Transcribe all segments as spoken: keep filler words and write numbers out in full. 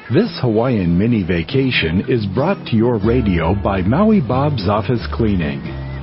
This Hawaiian mini vacation is brought to your radio by Maui Bob's Office Cleaning.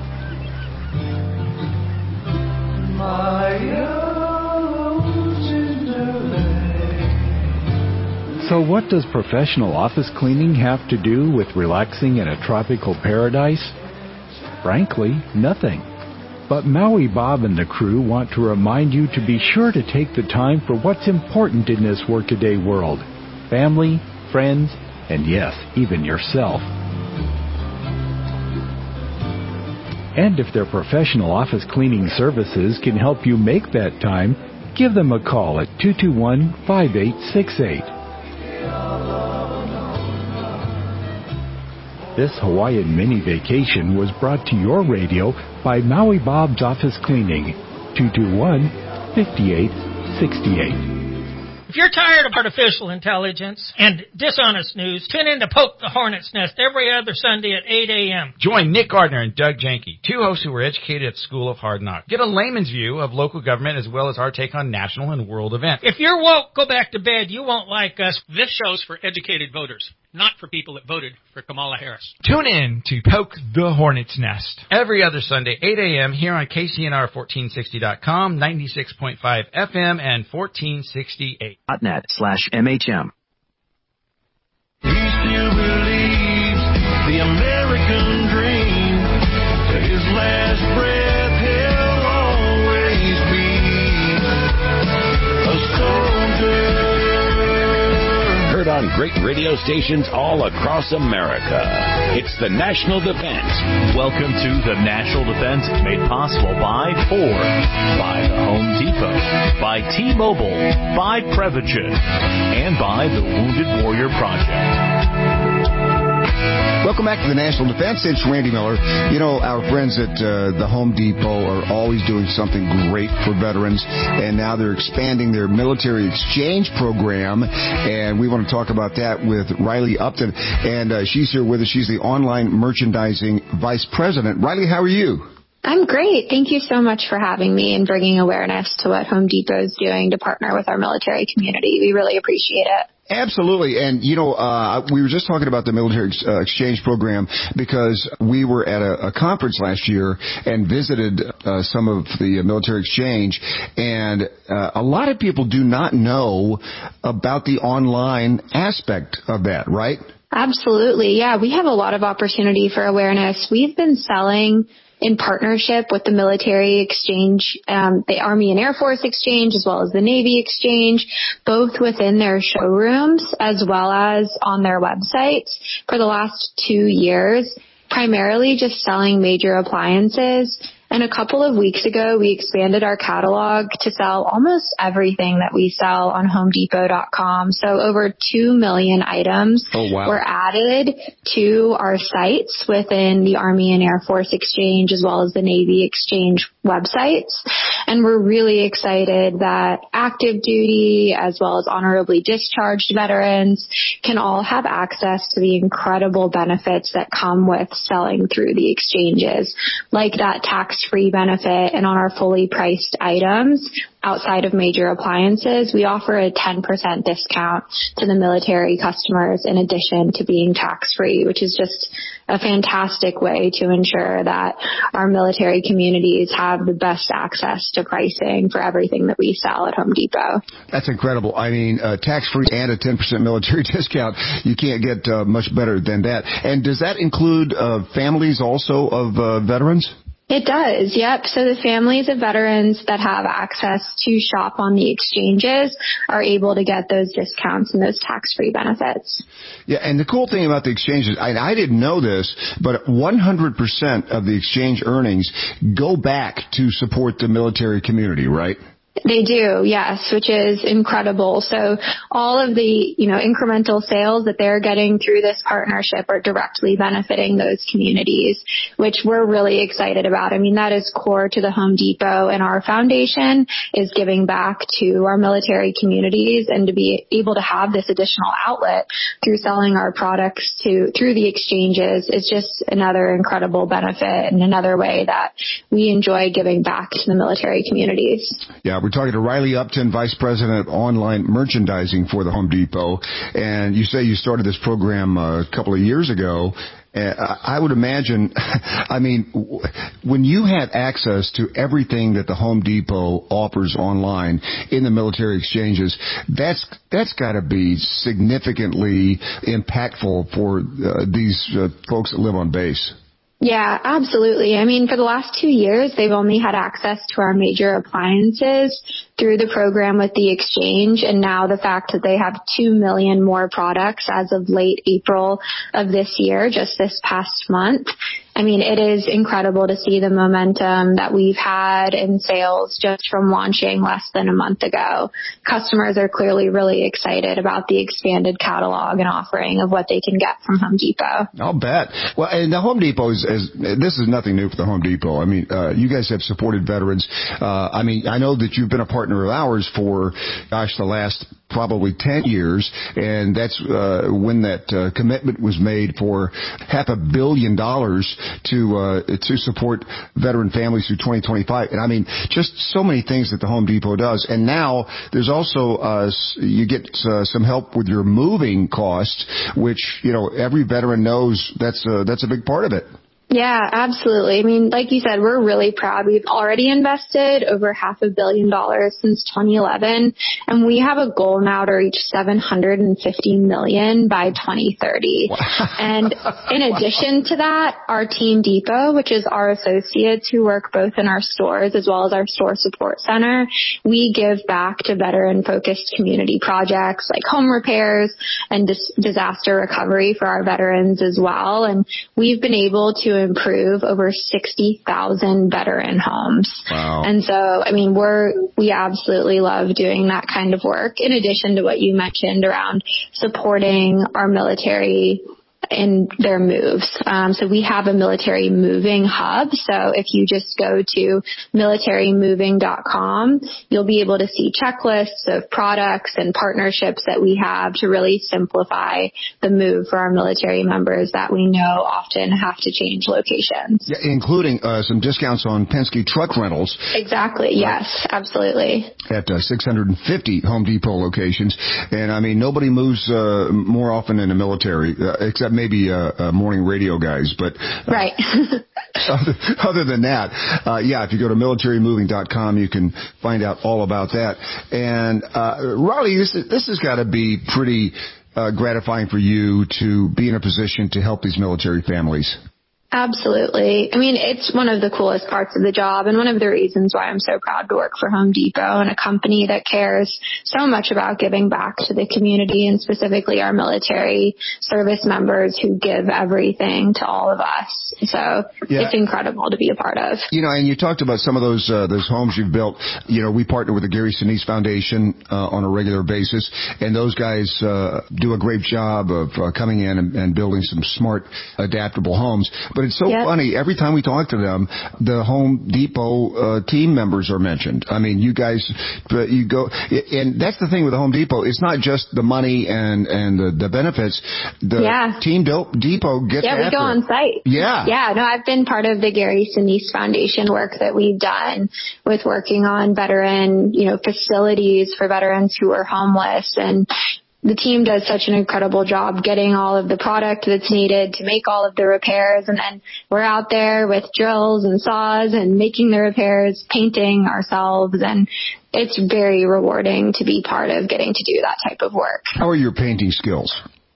So what does professional office cleaning have to do with relaxing in a tropical paradise? Frankly, nothing. But Maui Bob and the crew want to remind you to be sure to take the time for what's important in this workaday world. Family, friends, and yes, even yourself. And if their professional office cleaning services can help you make that time, give them a call at two two one, five eight six eight. This Hawaiian mini vacation was brought to your radio by Maui Bob's Office Cleaning, two two one, five eight six eight. If you're tired of artificial intelligence and dishonest news, tune in to Poke the Hornet's Nest every other Sunday at eight a.m. Join Nick Gardner and Doug Janke, two hosts who were educated at School of Hard Knocks. Get a layman's view of local government as well as our take on national and world events. If you're woke, go back to bed. You won't like us. This show's for educated voters, not for people that voted for Kamala Harris. Tune in to Poke the Hornet's Nest every other Sunday, eight a.m. here on K C N R fourteen sixty dot com, ninety-six point five F M, and fourteen sixty-eight. .net slash MHM. He still believes the American dream. To his last breath, he'll always be a soldier. Heard on great radio stations all across America. It's the National Defense. Welcome to the National Defense, made possible by Ford, by the Home Depot, by T-Mobile, by Prevagen, and by the Wounded Warrior Project. Welcome back to the National Defense. It's Randy Miller. You know, our friends at uh, the Home Depot are always doing something great for veterans, and now they're expanding their military exchange program, and we want to talk about that with Riley Upton, and uh, she's here with us. She's the online merchandising vice president. Riley, how are you? I'm great. Thank you so much for having me and bringing awareness to what Home Depot is doing to partner with our military community. We really appreciate it. Absolutely. And, you know, uh, we were just talking about the military ex- uh, exchange program because we were at a, a conference last year and visited uh, some of the military exchange. And uh, a lot of people do not know about the online aspect of that, right? Absolutely. Yeah, we have a lot of opportunity for awareness. We've been selling in partnership with the military exchange, um, the Army and Air Force exchange, as well as the Navy exchange, both within their showrooms as well as on their websites for the last two years, primarily just selling major appliances. And a couple of weeks ago, we expanded our catalog to sell almost everything that we sell on home depot dot com. So over two million items oh, wow. were added to our sites within the Army and Air Force Exchange as well as the Navy Exchange websites. And we're really excited that active duty as well as honorably discharged veterans can all have access to the incredible benefits that come with selling through the exchanges, like that tax free benefit. And on our fully priced items outside of major appliances, we offer a ten percent discount to the military customers in addition to being tax free, which is just a fantastic way to ensure that our military communities have the best access to pricing for everything that we sell at Home Depot. That's incredible. I mean, uh, tax free and a ten percent military discount. You can't get uh, much better than that. And does that include uh, families also of uh, veterans? It does, yep. So the families of veterans that have access to shop on the exchanges are able to get those discounts and those tax-free benefits. Yeah, and the cool thing about the exchanges, I, I didn't know this, but one hundred percent of the exchange earnings go back to support the military community, right? They do, yes, which is incredible. So all of the, you know, incremental sales that they're getting through this partnership are directly benefiting those communities, which we're really excited about. I mean, that is core to the Home Depot, and our foundation is giving back to our military communities, and to be able to have this additional outlet through selling our products to through the exchanges is just another incredible benefit and another way that we enjoy giving back to the military communities. Yeah, We're talking to Riley Upton, Vice President of Online Merchandising for the Home Depot. And you say you started this program uh, a couple of years ago. I would imagine, I mean, when you have access to everything that the Home Depot offers online in the military exchanges, that's that's got to be significantly impactful for uh, these uh, folks that live on base. Yeah, absolutely. I mean, for the last two years, they've only had access to our major appliances through the program with the exchange, and now the fact that they have two million more products as of late April of this year, just this past month. I mean, it is incredible to see the momentum that we've had in sales just from launching less than a month ago. Customers are clearly really excited about the expanded catalog and offering of what they can get from Home Depot. I'll bet. Well, and the Home Depot is, is this is nothing new for the Home Depot. I mean, uh, you guys have supported veterans. Uh, I mean, I know that you've been a partner of ours for, gosh, the last probably ten years, and that's uh, when that uh, commitment was made for half a billion dollars to uh, to support veteran families through twenty twenty-five. And I mean, just so many things that the Home Depot does. And now there's also uh, you get uh, some help with your moving costs, which, you know, every veteran knows that's a, that's a big part of it. Yeah, absolutely. I mean, like you said, we're really proud. We've already invested over half a billion dollars since twenty eleven, and we have a goal now to reach seven hundred fifty million by twenty thirty. Wow. And in addition to that, our Team Depot, which is our associates who work both in our stores as well as our store support center, we give back to veteran-focused community projects like home repairs and dis- disaster recovery for our veterans as well. And we've been able to improve over sixty thousand veteran homes. Wow. And so, I mean, we're, we absolutely love doing that kind of work, in addition to what you mentioned around supporting our military in their moves. Um, so we have a military moving hub. So if you just go to military moving dot com, you'll be able to see checklists of products and partnerships that we have to really simplify the move for our military members that we know often have to change locations. Yeah, including uh, some discounts on Penske truck rentals. Exactly. Yes, absolutely. At uh, six hundred fifty Home Depot locations. And I mean, nobody moves uh, more often in the military, uh, except maybe uh, uh, morning radio guys, but uh, right. other, other than that, uh, yeah, if you go to military moving dot com, you can find out all about that. And uh, Riley, this is, this has got to be pretty uh, gratifying for you to be in a position to help these military families. Absolutely. I mean, it's one of the coolest parts of the job and one of the reasons why I'm so proud to work for Home Depot and a company that cares so much about giving back to the community and specifically our military service members who give everything to all of us. So yeah. It's incredible to be a part of. You know, and you talked about some of those uh, those homes you've built. You know, we partner with the Gary Sinise Foundation uh, on a regular basis, and those guys uh, do a great job of uh, coming in and, and building some smart, adaptable homes. But it's so yep. funny. Every time we talk to them, the Home Depot uh, team members are mentioned. I mean, you guys, but you go, and that's the thing with the Home Depot. It's not just the money and and the, the benefits. The yeah. Team Depot gets yeah, after we go on site. Yeah, yeah. No, I've been part of the Gary Sinise Foundation work that we've done with working on veteran, you know, facilities for veterans who are homeless. And the team does such an incredible job getting all of the product that's needed to make all of the repairs. And then we're out there with drills and saws and making the repairs, painting ourselves. And it's very rewarding to be part of getting to do that type of work. How are your painting skills?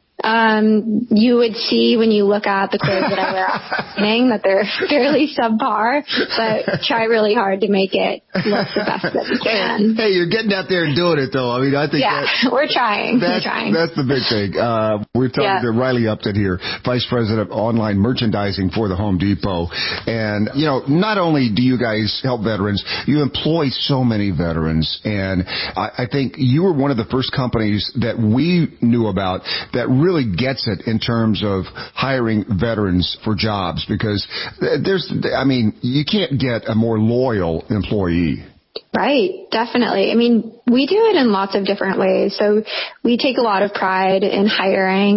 Um, you would see when you look at the clothes that I wear out painting that they're fairly subpar, but try really hard to make it look the best that we can. Hey, you're getting out there and doing it, though. I mean, I think yeah, that, we're trying. That's, we're trying. That's the big thing. Uh, we're talking yeah. to Riley Upton here, Vice President of Online Merchandising for the Home Depot. And, you know, not only do you guys help veterans, you employ so many veterans. And I, I think you were one of the first companies that we knew about that really really gets it in terms of hiring veterans for jobs, because there's, I mean, you can't get a more loyal employee. Right, definitely. I mean, we do it in lots of different ways. So we take a lot of pride in hiring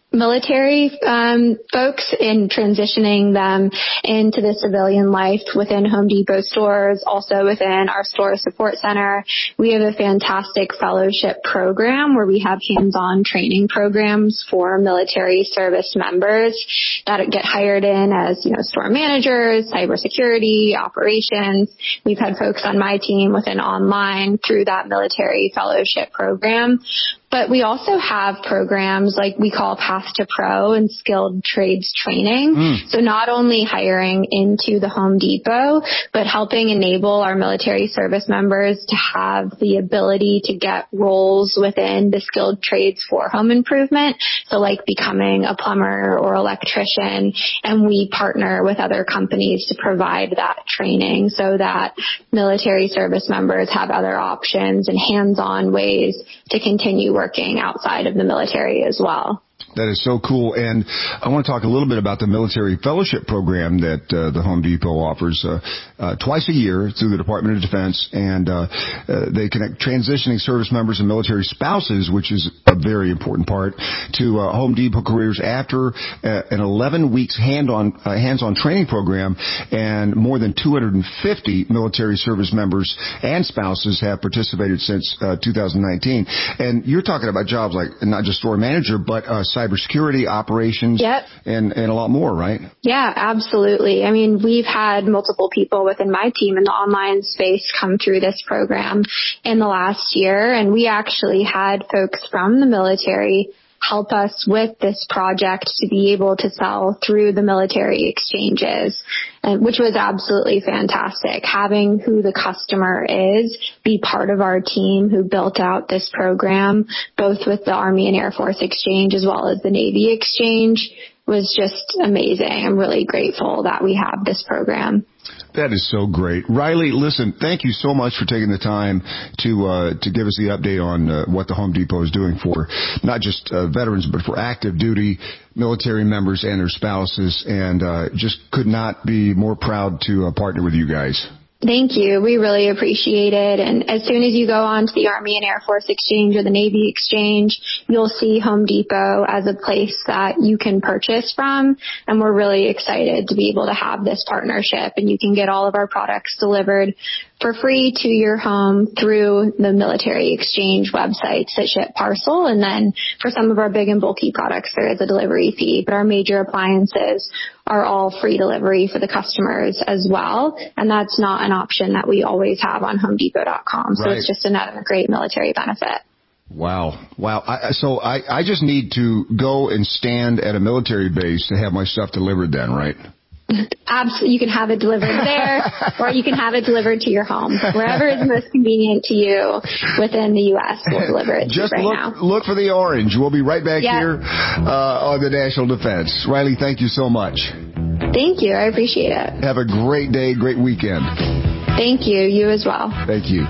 military um, folks in transitioning them into the civilian life within Home Depot stores, also within our store support center. We have a fantastic fellowship program where we have hands-on training programs for military service members that get hired in as, you know, store managers, cybersecurity, operations. We've had folks on my team within online through that military fellowship program. But we also have programs like we call Path to Pro and skilled trades training. Mm. So not only hiring into the Home Depot, but helping enable our military service members to have the ability to get roles within the skilled trades for home improvement. So like becoming a plumber or electrician. And we partner with other companies to provide that training so that military service members have other options and hands-on ways to continue working outside of the military as well. That is so cool. And I want to talk a little bit about the military fellowship program that uh, the Home Depot offers uh, uh, twice a year through the Department of Defense. And uh, uh, they connect transitioning service members and military spouses, which is a very important part, to uh, Home Depot careers after uh, an eleven weeks hand-on, uh, hands-on training program. And more than two hundred fifty military service members and spouses have participated since uh, two thousand nineteen. And you're talking about jobs like not just store manager, but uh, cybersecurity, operations, yep. and, and a lot more, right? Yeah, absolutely. I mean, we've had multiple people within my team in the online space come through this program in the last year, and we actually had folks from the military help us with this project to be able to sell through the military exchanges, which was absolutely fantastic. Having who the customer is be part of our team who built out this program, both with the Army and Air Force Exchange as well as the Navy Exchange, was just amazing. I'm really grateful that we have this program. That is so great. Riley, listen, thank you so much for taking the time to uh, to give us the update on uh, what the Home Depot is doing for not just uh, veterans, but for active duty military members and their spouses. And uh, just could not be more proud to uh, partner with you guys. Thank you. We really appreciate it. And as soon as you go on to the Army and Air Force Exchange or the Navy Exchange, you'll see Home Depot as a place that you can purchase from. And we're really excited to be able to have this partnership. And you can get all of our products delivered for free to your home through the military exchange websites that ship parcel. And then for some of our big and bulky products, there is a delivery fee. But our major appliances are all free delivery for the customers as well. And that's not an option that we always have on home depot dot com. So right. It's just another great military benefit. Wow. Wow. I, so I, I just need to go and stand at a military base to have my stuff delivered then, right? Absolutely. You can have it delivered there, or you can have it delivered to your home. Wherever is most convenient to you within the U S, we'll deliver it Just to you right look, now. Look for the orange. We'll be right back yep. here uh, on the National Defense. Riley, thank you so much. Thank you. I appreciate it. Have a great day, great weekend. Thank you. You as well. Thank you.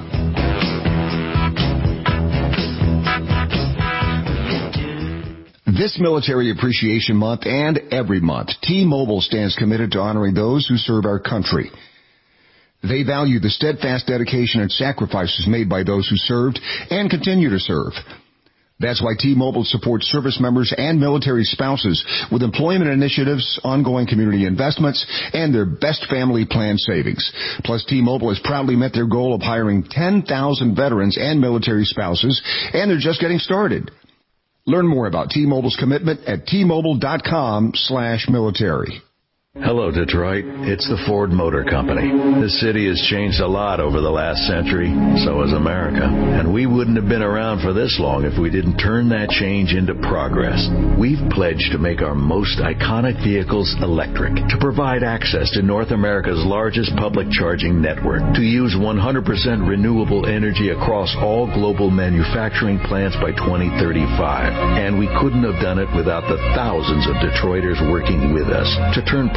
This Military Appreciation Month and every month, T-Mobile stands committed to honoring those who serve our country. They value the steadfast dedication and sacrifices made by those who served and continue to serve. That's why T-Mobile supports service members and military spouses with employment initiatives, ongoing community investments, and their best family plan savings. Plus, T-Mobile has proudly met their goal of hiring ten thousand veterans and military spouses, and they're just getting started. Learn more about T-Mobile's commitment at T Mobile dot com slash military. Hello, Detroit. It's the Ford Motor Company. This city has changed a lot over the last century. So has America. And we wouldn't have been around for this long if we didn't turn that change into progress. We've pledged to make our most iconic vehicles electric, to provide access to North America's largest public charging network, to use one hundred percent renewable energy across all global manufacturing plants by twenty thirty-five. And we couldn't have done it without the thousands of Detroiters working with us to turn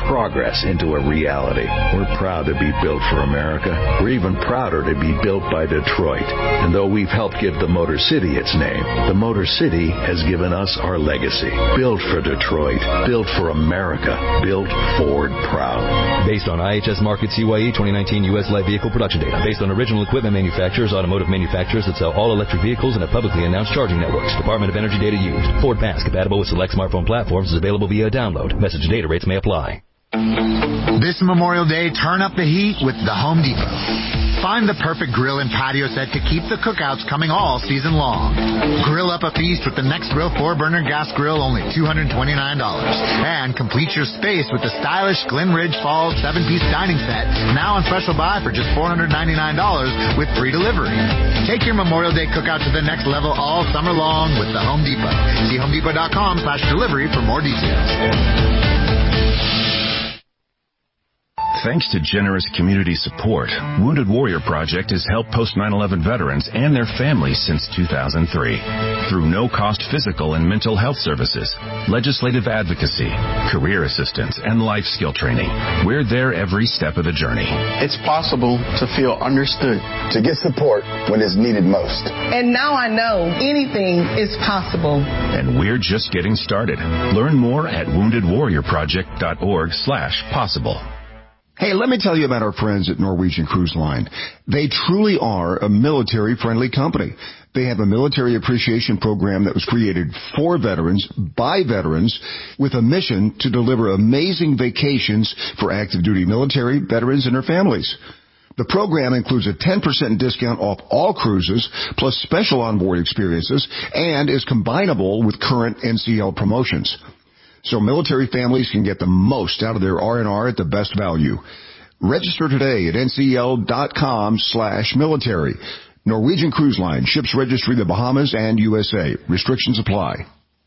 progress into a reality. We're proud to be built for America. We're even prouder to be built by Detroit. And though we've helped give the Motor City its name, the Motor City has given us our legacy. Built for Detroit. Built for America. Built Ford proud. Based on I H S Market C Y E twenty nineteen U S light vehicle production data. Based on original equipment manufacturers, automotive manufacturers that sell all electric vehicles and have publicly announced charging networks. Department of Energy data used. Ford Pass, compatible with select smartphone platforms, is available via download. Message data rates may apply. This Memorial Day, turn up the heat with the Home Depot. Find the perfect grill and patio set to keep the cookouts coming all season long. Grill up a feast with the Next Grill four-burner gas grill, only two hundred twenty-nine dollars. And complete your space with the stylish Glen Ridge Falls seven-piece dining set, now on special buy for just four hundred ninety-nine dollars with free delivery. Take your Memorial Day cookout to the next level all summer long with the Home Depot. See homedepot.com slash delivery for more details. Thanks to generous community support, Wounded Warrior Project has helped post nine eleven veterans and their families since two thousand three. Through no-cost physical and mental health services, legislative advocacy, career assistance, and life skill training, we're there every step of the journey. It's possible to feel understood, to get support when it's needed most. And now I know anything is possible. And we're just getting started. Learn more at wounded warrior project dot org slash possible. Hey, let me tell you about our friends at Norwegian Cruise Line. They truly are a military-friendly company. They have a military appreciation program that was created for veterans, by veterans, with a mission to deliver amazing vacations for active duty military, veterans, and their families. The program includes a ten percent discount off all cruises, plus special onboard experiences, and is combinable with current N C L promotions. So military families can get the most out of their R and R at the best value. Register today at ncl.com slash military. Norwegian Cruise Line, ships registry the Bahamas and U S A. Restrictions apply.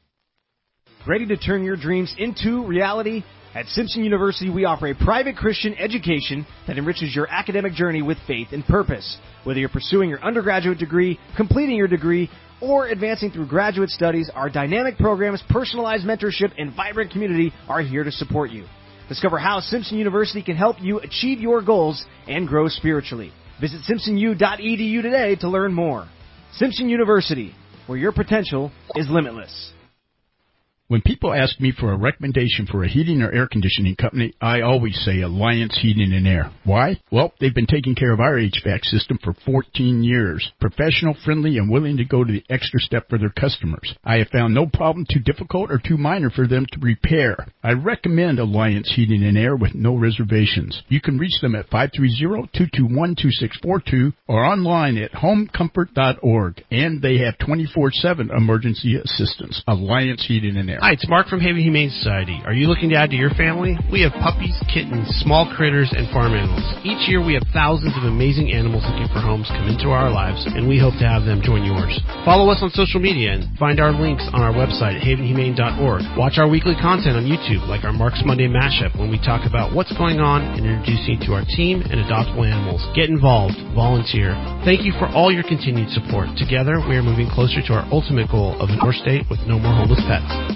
Ready to turn your dreams into reality? At Simpson University, we offer a private Christian education that enriches your academic journey with faith and purpose. Whether you're pursuing your undergraduate degree, completing your degree, or advancing through graduate studies, our dynamic programs, personalized mentorship, and vibrant community are here to support you. Discover how Simpson University can help you achieve your goals and grow spiritually. Visit simpson u dot e d u today to learn more. Simpson University, where your potential is limitless. When people ask me for a recommendation for a heating or air conditioning company, I always say Alliance Heating and Air. Why? Well, they've been taking care of our H V A C system for fourteen years. Professional, friendly, and willing to go to the extra step for their customers. I have found no problem too difficult or too minor for them to repair. I recommend Alliance Heating and Air with no reservations. You can reach them at five three zero, two two one, two six four two or online at home comfort dot org. And they have twenty-four seven emergency assistance. Alliance Heating and Air. Hi, it's Mark from Haven Humane Society. Are you looking to add to your family? We have puppies, kittens, small critters, and farm animals. Each year we have thousands of amazing animals looking for homes come into our lives, and we hope to have them join yours. Follow us on social media and find our links on our website at haven humane dot org. Watch our weekly content on YouTube, like our Mark's Monday Mashup, when we talk about what's going on and introduce you to our team and adoptable animals. Get involved. Volunteer. Thank you for all your continued support. Together, we are moving closer to our ultimate goal of a state with no more homeless pets.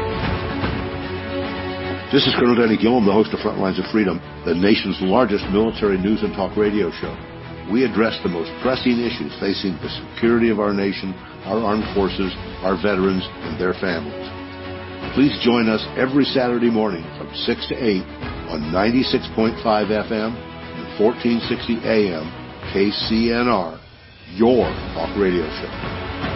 This is Colonel Danny Gillum, the host of Frontlines of Freedom, the nation's largest military news and talk radio show. We address the most pressing issues facing the security of our nation, our armed forces, our veterans, and their families. Please join us every Saturday morning from six to eight on ninety-six point five F M and fourteen sixty A M K C N R, your talk radio show.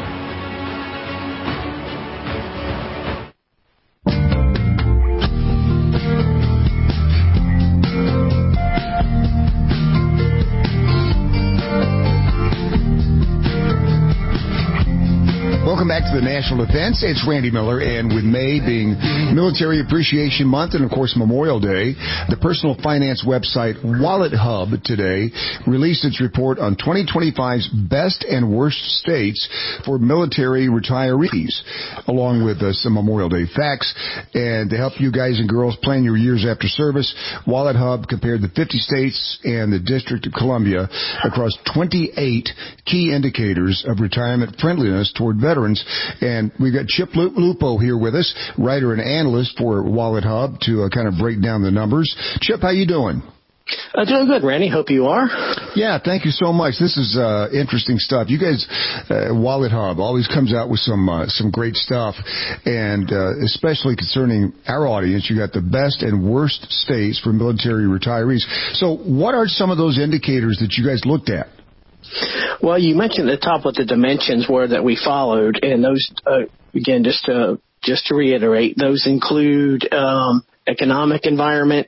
Welcome back to the National Defense. It's Randy Miller, and with May being Military Appreciation Month and, of course, Memorial Day, the personal finance website Wallet Hub today released its report on twenty twenty-five's best and worst states for military retirees, along with uh, some Memorial Day facts. And to help you guys and girls plan your years after service, Wallet Hub compared the fifty states and the District of Columbia across twenty-eight key indicators of retirement friendliness toward veterans. And we've got Chip Lupo here with us, writer and analyst for Wallet Hub, to uh, kind of break down the numbers. Chip, how you doing? Uh, doing good, Randy. Hope you are. Yeah, thank you so much. This is uh, interesting stuff. You guys, uh, Wallet Hub, always comes out with some uh, some great stuff, and uh, especially concerning our audience, you got the best and worst states for military retirees. So what are some of those indicators that you guys looked at? Well, you mentioned at the top what the dimensions were that we followed, and those, uh, again, just to, just to reiterate, those include um, economic environment,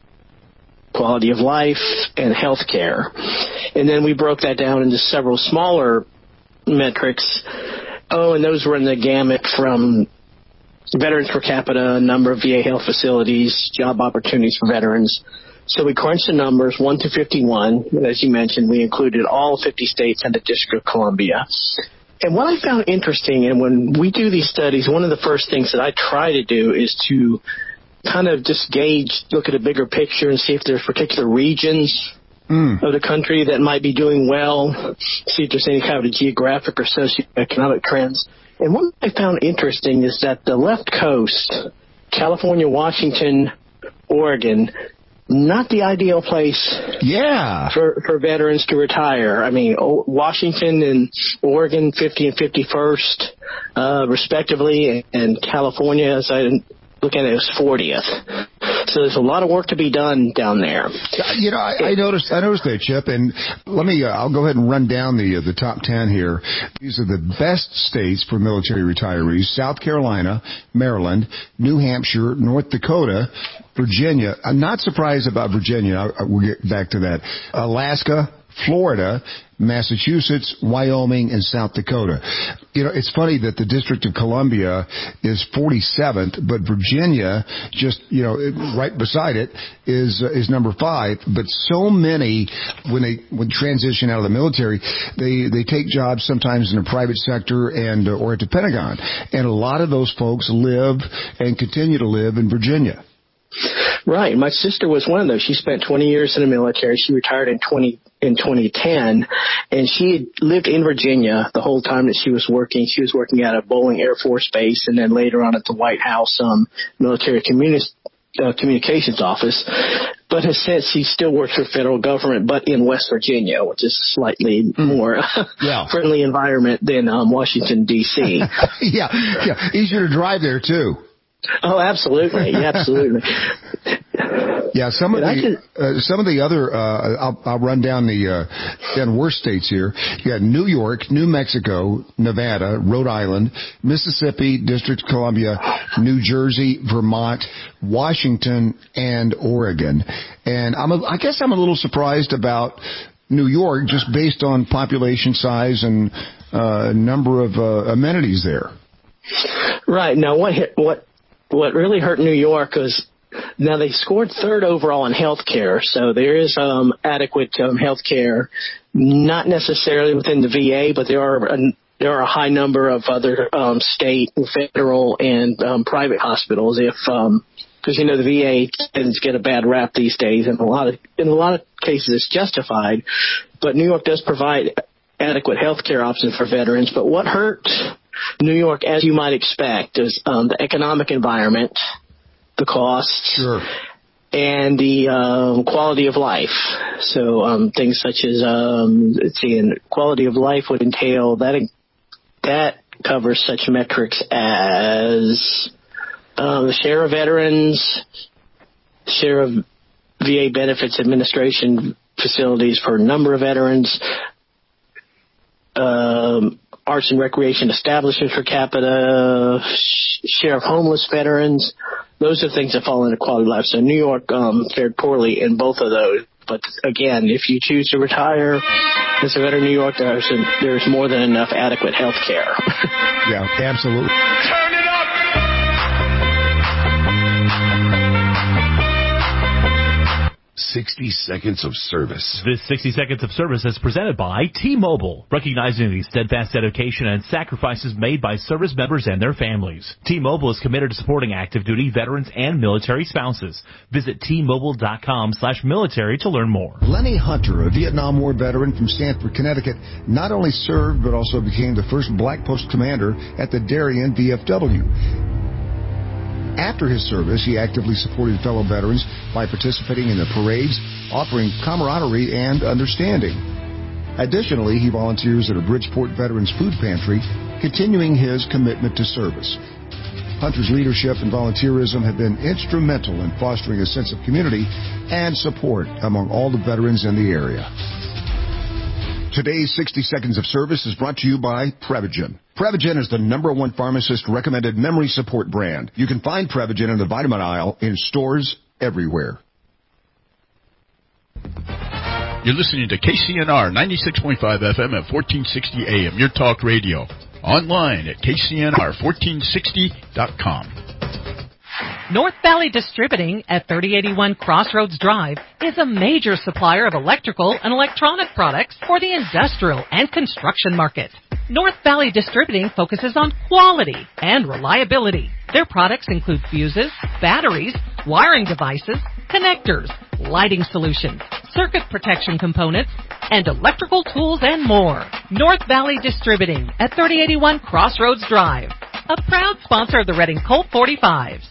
quality of life, and health care. And then we broke that down into several smaller metrics. Oh, and those were in the gamut from veterans per capita, number of V A health facilities, job opportunities for veterans. So we crunched the numbers, one to fifty-one. And as you mentioned, we included all fifty states and the District of Columbia. And what I found interesting, and when we do these studies, one of the first things that I try to do is to kind of just gauge, look at a bigger picture and see if there's particular regions mm. of the country that might be doing well, see if there's any kind of geographic or socioeconomic trends. And what I found interesting is that the left coast, California, Washington, Oregon, not the ideal place yeah. for, for veterans to retire. I mean, Washington and Oregon, fifty and fifty-first, uh, respectively, and California, as I look at it, as fortieth. So there's a lot of work to be done down there. You know, I, I noticed I noticed that, Chip, and let me, uh, I'll go ahead and run down the uh, the top ten here. These are the best states for military retirees: South Carolina, Maryland, New Hampshire, North Dakota, Virginia. I'm not surprised about Virginia. I, I, we'll get back to that. Alaska, Florida, Massachusetts, Wyoming, and South Dakota. You know, it's funny that the District of Columbia is forty-seventh, but Virginia, just, you know, right beside it, is uh, is number five. But so many, when they when transition out of the military, they they take jobs sometimes in the private sector and uh, or at the Pentagon, and a lot of those folks live and continue to live in Virginia. Right. My sister was one of those. She spent twenty years in the military. She retired in twenty in twenty ten, and she had lived in Virginia the whole time that she was working. She was working at a Bolling Air Force Base, and then later on at the White House um, Military Communi- uh, Communications Office. But has since she still works for federal government, but in West Virginia, which is a slightly mm. more yeah. friendly environment than um, Washington, D C yeah, yeah, easier to drive there too. Oh, absolutely, absolutely. Yeah, some of the uh, some of the other uh, I'll, I'll run down the uh, ten worst states here. You got New York, New Mexico, Nevada, Rhode Island, Mississippi, District of Columbia, New Jersey, Vermont, Washington, and Oregon. And I'm a, I guess I'm a little surprised about New York, just based on population size and uh, number of uh, amenities there. Right. Now, what hit, what what really hurt New York was, now they scored third overall in health care, so there is um, adequate um, health care, not necessarily within the V A, but there are a, there are a high number of other um, state, federal, and um, private hospitals. If um, because you know the V A tends to get a bad rap these days, and a lot of in a lot of cases it's justified. But New York does provide adequate health care options for veterans. But what hurt New York, as you might expect, is um, the economic environment, the costs, sure. and the um, quality of life. So um, things such as, um, let's see, and quality of life would entail that that covers such metrics as uh, the share of veterans, share of V A benefits administration facilities per number of veterans, um, arts and recreation establishments per capita, sh- share of homeless veterans. Those are things that fall into quality of life. So New York um, fared poorly in both of those. But again, if you choose to retire as a veteran in New York, there's, a, there's more than enough adequate health care. Yeah, absolutely. Turn it up! sixty seconds of service. This sixty seconds of service is presented by T-Mobile, recognizing the steadfast dedication and sacrifices made by service members and their families. T-Mobile is committed to supporting active duty veterans and military spouses. Visit T-Mobile.com slash military to learn more. Lenny Hunter, a Vietnam War veteran from Stamford, Connecticut, not only served but also became the first black post commander at the Darien V F W. After his service, he actively supported fellow veterans by participating in the parades, offering camaraderie and understanding. Additionally, he volunteers at a Bridgeport Veterans Food Pantry, continuing his commitment to service. Hunter's leadership and volunteerism have been instrumental in fostering a sense of community and support among all the veterans in the area. Today's sixty seconds of service is brought to you by Prevagen. Prevagen is the number one pharmacist-recommended memory support brand. You can find Prevagen in the vitamin aisle in stores everywhere. You're listening to K C N R ninety-six point five F M at fourteen sixty A M, your talk radio. Online at K C N R fourteen sixty dot com. North Valley Distributing at thirty eighty-one Crossroads Drive is a major supplier of electrical and electronic products for the industrial and construction market. North Valley Distributing focuses on quality and reliability. Their products include fuses, batteries, wiring devices, connectors, lighting solutions, circuit protection components, and electrical tools and more. North Valley Distributing at thirty eighty-one Crossroads Drive, a proud sponsor of the Reading Colt forty-fives.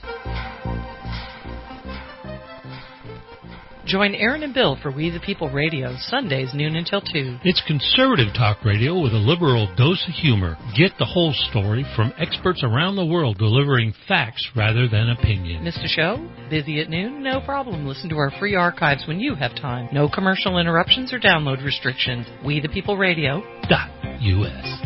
Join Aaron and Bill for We the People Radio, Sundays noon until two. It's conservative talk radio with a liberal dose of humor. Get the whole story from experts around the world delivering facts rather than opinion. Missed a show? Busy at noon? No problem. Listen to our free archives when you have time. No commercial interruptions or download restrictions. We the People Radio dot U S.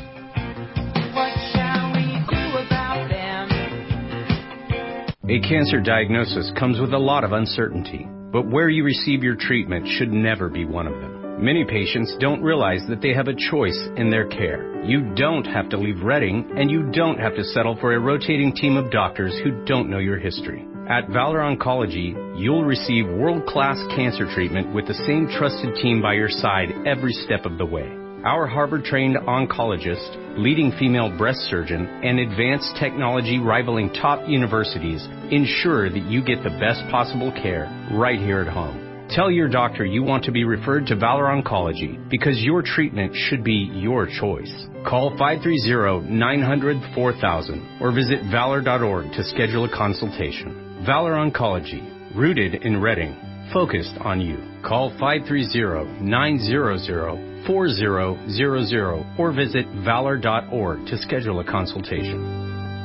A cancer diagnosis comes with a lot of uncertainty. But where you receive your treatment should never be one of them. Many patients don't realize that they have a choice in their care. You don't have to leave Reading, and you don't have to settle for a rotating team of doctors who don't know your history. At Valor Oncology, you'll receive world-class cancer treatment with the same trusted team by your side every step of the way. Our Harvard-trained oncologist, leading female breast surgeon, and advanced technology rivaling top universities ensure that you get the best possible care right here at home. Tell your doctor you want to be referred to Valor Oncology because your treatment should be your choice. Call five three zero, nine hundred, four thousand or visit valor dot org to schedule a consultation. Valor Oncology, rooted in Reading, focused on you. Call five three zero, nine hundred, four zero zero zero or visit valor dot org to schedule a consultation.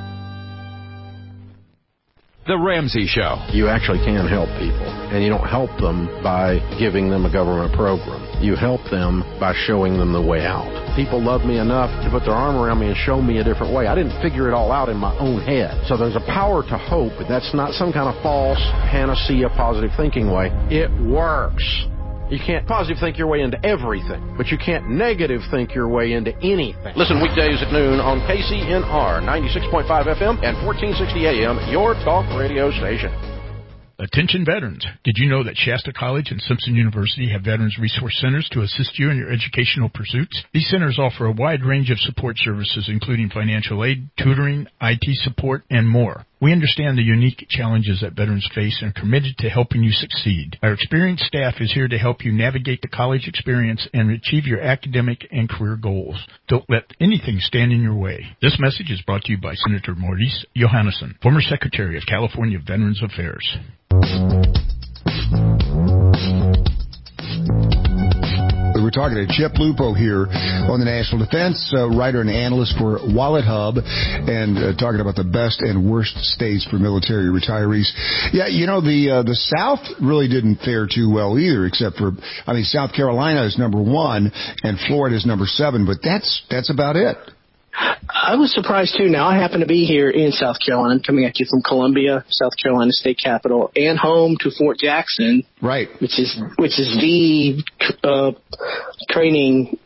The Ramsey Show. You actually can help people, and you don't help them by giving them a government program. You help them by showing them the way out. People love me enough to put their arm around me and show me a different way. I didn't figure it all out in my own head. So there's a power to hope, but that's not some kind of false panacea positive thinking way. It works. You can't positive think your way into everything, but you can't negative think your way into anything. Listen weekdays at noon on K C N R ninety-six point five F M and fourteen sixty A M, your talk radio station. Attention veterans. Did you know that Shasta College and Simpson University have Veterans Resource Centers to assist you in your educational pursuits? These centers offer a wide range of support services, including financial aid, tutoring, I T support, and more. We understand the unique challenges that veterans face and are committed to helping you succeed. Our experienced staff is here to help you navigate the college experience and achieve your academic and career goals. Don't let anything stand in your way. This message is brought to you by Senator Maurice Johannesson, former Secretary of California Veterans Affairs. We're talking to Chip Lupo here on the National Defense, uh, writer and analyst for Wallet Hub, and uh, talking about the best and worst states for military retirees. Yeah, you know, the uh, the South really didn't fare too well either, except for, I mean, South Carolina is number one and Florida is number seven, but that's that's about it. I was surprised, too. Now, I happen to be here in South Carolina, coming at you from Columbia, South Carolina state capital, and home to Fort Jackson. Right. Which is which is the uh, training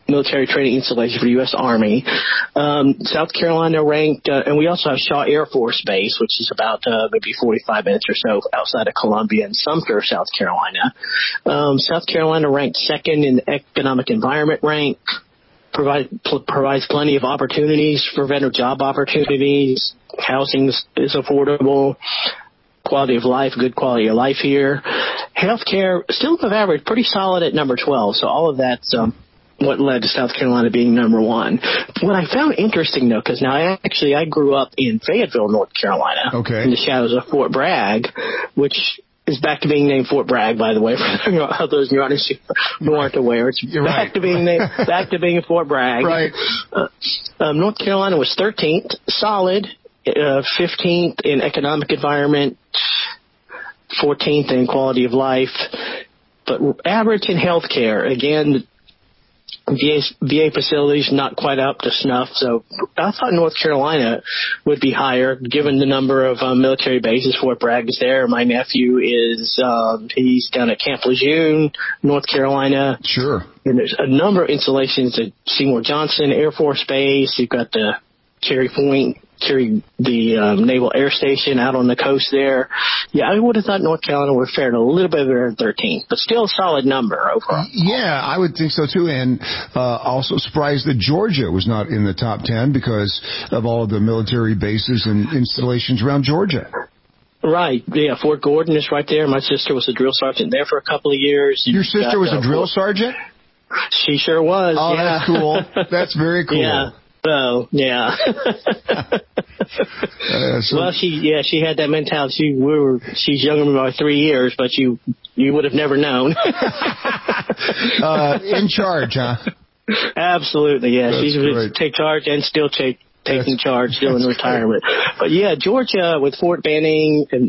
military training installation for the U S Army. Um, South Carolina ranked, uh, and we also have Shaw Air Force Base, which is about uh, maybe forty-five minutes or so outside of Columbia and Sumter, South Carolina. Um, South Carolina ranked second in the economic environment rank, provide, pl- provides plenty of opportunities for veteran job opportunities. Housing is, is affordable. Quality of life, good quality of life here. Healthcare, still above average, pretty solid at number twelve. So all of that's um, what led to South Carolina being number one. What I found interesting, though, because now I actually I grew up in Fayetteville, North Carolina, okay, in the shadows of Fort Bragg, which is back to being named Fort Bragg, by the way, for those in your audience who aren't aware. It's You're back right. to being named, back to being Fort Bragg. Right. Uh, um, North Carolina was thirteenth, solid. Uh, fifteenth in economic environment, fourteenth in quality of life, but average in healthcare. Again, V A, V A facilities not quite up to snuff. So I thought North Carolina would be higher, given the number of um, military bases. Fort Bragg is there. My nephew is um, he's down at Camp Lejeune, North Carolina. Sure. And there's a number of installations at Seymour Johnson Air Force Base. You've got the Cherry Point. Cherry, the um, Naval Air Station out on the coast there. Yeah, I would have thought North Carolina would have fared a little bit better than thirteenth, but still a solid number overall. Yeah, I would think so too. And uh, also surprised that Georgia was not in the top ten because of all of the military bases and installations around Georgia. Right. Yeah, Fort Gordon is right there. My sister was a drill sergeant there for a couple of years. Your sister got, was uh, a drill sergeant? She sure was. Oh, yeah. that's cool. That's very cool. Yeah. So, yeah. uh, so, well, she, yeah, she had that mentality. She, we were, she's younger than me by three years, but you, you would have never known. uh, in charge, huh? Absolutely, yeah. That's She's great. take charge and still take, taking that's, charge, still in retirement. Great. But yeah, Georgia with Fort Benning and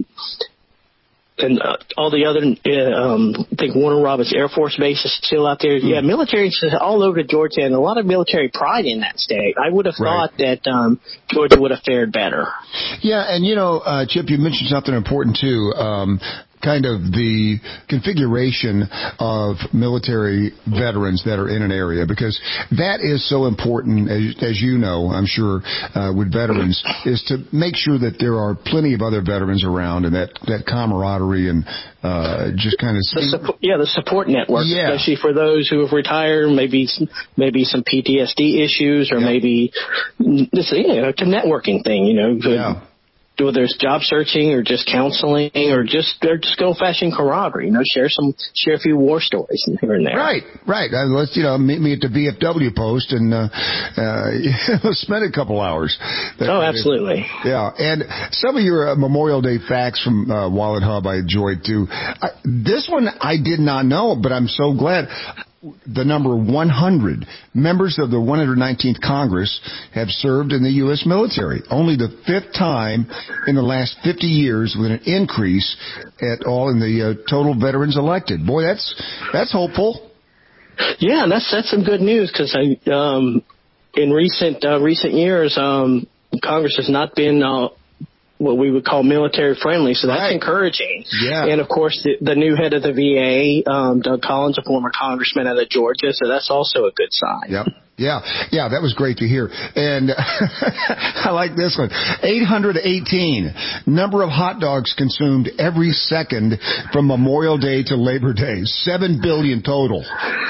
and uh, all the other, uh, um, I think Warner Robins Air Force Base is still out there. Yeah, military is all over Georgia, and a lot of military pride in that state. I would have right. thought that um, Georgia would have fared better. Yeah, and you know, uh, Chip, you mentioned something important too. Um, kind of the configuration of military veterans that are in an area, because that is so important, as, as you know, I'm sure, uh, with veterans, is to make sure that there are plenty of other veterans around and that, that camaraderie and uh, just kind of... The support, yeah, the support network, yeah. especially for those who have retired, maybe maybe some P T S D issues, or yep. maybe this, you know, it's a networking thing, you know. Yeah. Whether it's job searching or just counseling or just or just good old fashioned camaraderie, you know, share some share a few war stories here and there. Right, right. Uh, let's you know meet me at the V F W post and uh, uh, spend a couple hours. That, oh, absolutely. Yeah, and some of your uh, Memorial Day facts from uh, Wallet Hub I enjoyed too. I, this one I did not know, but I'm so glad. The number one hundred members of the one hundred nineteenth Congress have served in the U S military. Only the fifth time in the last fifty years with an increase at all in the uh, total veterans elected. Boy, that's that's hopeful. Yeah, that's that's some good news, because I um, in recent uh, recent years, um, Congress has not been uh, what we would call military friendly, so that's right. encouraging. Yeah. And of course, the, the new head of the V A, um, Doug Collins, a former congressman out of Georgia, so that's also a good sign. Yep. Yeah, yeah, that was great to hear. And I like this one. eight hundred eighteen, number of hot dogs consumed every second from Memorial Day to Labor Day. seven billion total.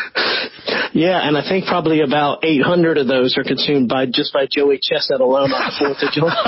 Yeah, and I think probably about eight hundred of those are consumed by just by Joey Chestnut alone on the fourth of July.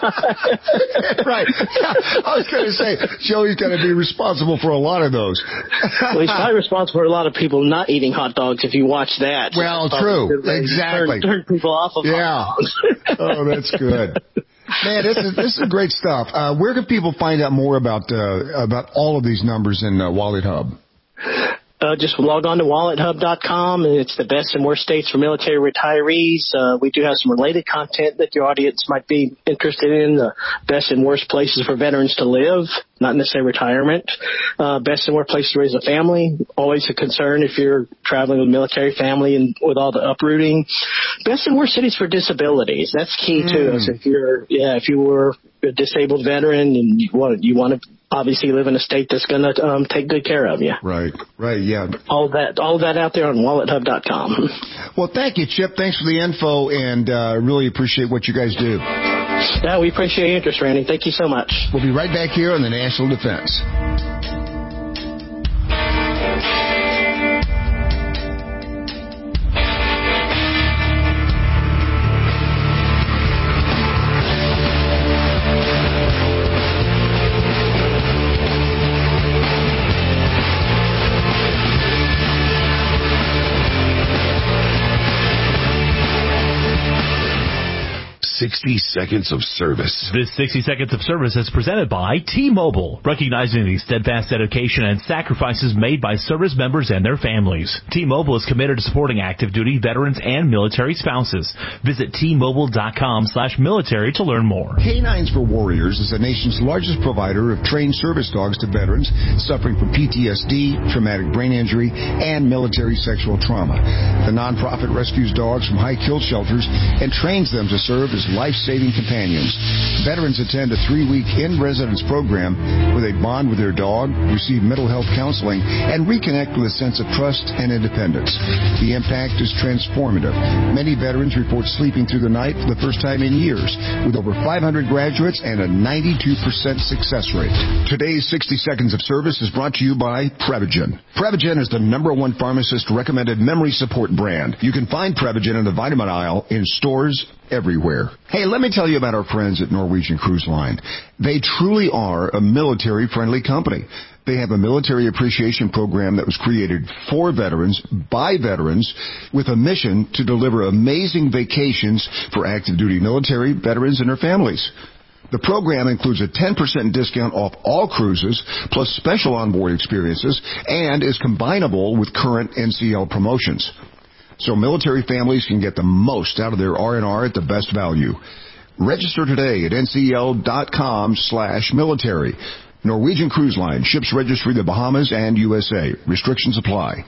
Right. Yeah, I was going to say, Joey's going to be responsible for a lot of those. Well, he's probably responsible for a lot of people not eating hot dogs if you watch that. Well, true. Exactly. Turn, turn people off of yeah. hot dogs. Oh, that's good. Man, this is this is great stuff. Uh, where can people find out more about uh, about all of these numbers in uh, Wallet Hub? Uh, just log on to wallet hub dot com, and it's the best and worst states for military retirees. Uh, we do have some related content that your audience might be interested in. The best and worst places for veterans to live, not necessarily retirement. Uh, best and worst places to raise a family, always a concern if you're traveling with a military family and with all the uprooting. Best and worst cities for disabilities. That's key too. Mm. So if you're, yeah, if you were a disabled veteran and you want, you want to obviously live in a state that's going to um, take good care of you. Right, right, yeah. All that, all that out there on wallet hub dot com. Well, thank you, Chip. Thanks for the info, and uh, really appreciate what you guys do. Yeah, we appreciate your interest, Randy. Thank you so much. We'll be right back here on the National Defense. sixty seconds of service. This sixty seconds of service is presented by T-Mobile, recognizing the steadfast dedication and sacrifices made by service members and their families. T-Mobile is committed to supporting active duty veterans and military spouses. Visit T Mobile dot com slash military to learn more. Canines for Warriors is the nation's largest provider of trained service dogs to veterans suffering from P T S D, traumatic brain injury, and military sexual trauma. The nonprofit rescues dogs from high kill shelters and trains them to serve as life-saving companions. Veterans attend a three-week in-residence program where they bond with their dog, receive mental health counseling, and reconnect with a sense of trust and independence. The impact is transformative. Many veterans report sleeping through the night for the first time in years, with over five hundred graduates and a ninety-two percent success rate. Today's sixty seconds of service is brought to you by Prevagen. Prevagen is the number one pharmacist-recommended memory support brand. You can find Prevagen in the vitamin aisle in stores everywhere. Hey, let me tell you about our friends at Norwegian Cruise Line. They truly are a military-friendly company. They have a military appreciation program that was created for veterans, by veterans, with a mission to deliver amazing vacations for active duty military, veterans, and their families. The program includes a ten percent discount off all cruises, plus special onboard experiences, and is combinable with current N C L promotions. So military families can get the most out of their R and R at the best value. Register today at N C L dot com slash military. Norwegian Cruise Line, ships registry the Bahamas and U S A. Restrictions apply.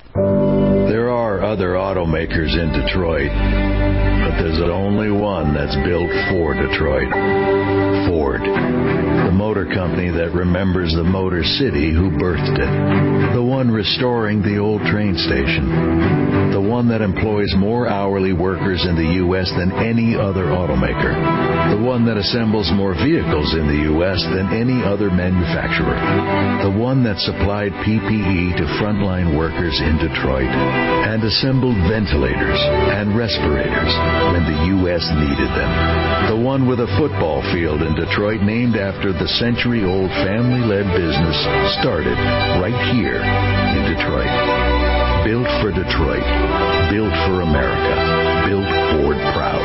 There are other automakers in Detroit, but there's only one that's built for Detroit. Ford. The motor company that remembers the Motor City who birthed it. The one restoring the old train station. The one that employs more hourly workers in the U S than any other automaker. The one that assembles more vehicles in the U S than any other manufacturer. The one that supplied P P E to frontline workers in Detroit and assembled ventilators and respirators when the U S needed them. The one with a football field in Detroit named after the century-old family-led business started right here in Detroit. Built for Detroit. Built for America. Built Ford proud.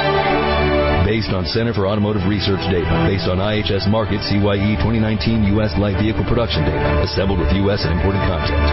Based on Center for Automotive Research data. Based on I H S Market C Y E twenty nineteen U S light vehicle production data. Assembled with U S and imported content.